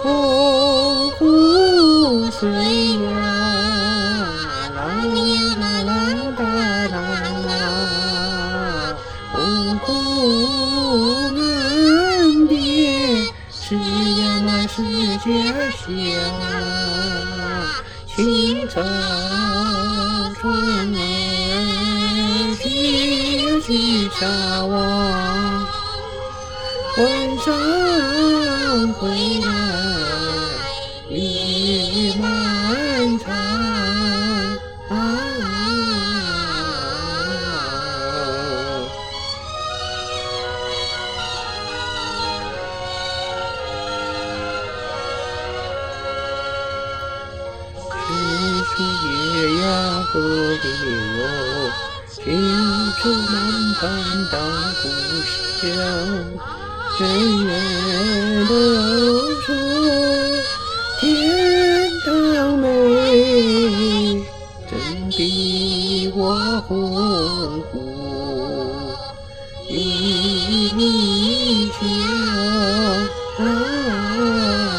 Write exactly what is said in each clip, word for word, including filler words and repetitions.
洪湖水呀，啦呀啦啦哒啦啦，洪湖岸边是呀嘛是家乡，青草春儿去去撒网，晚上回来雨漫长啊。树叶呀何必哟，听出南畔大故乡。人人都说天堂美，真比我洪湖一里香啊。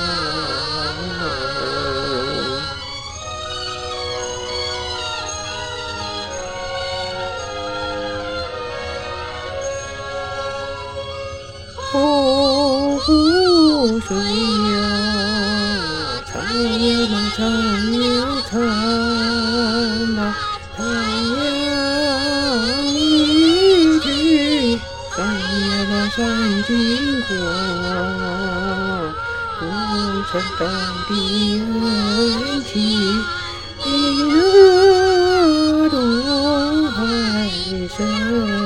洪湖水呀，长呀嘛长呀长啊，太阳一去，闪呀嘛闪金光，不曾到的恩情，比那东海深。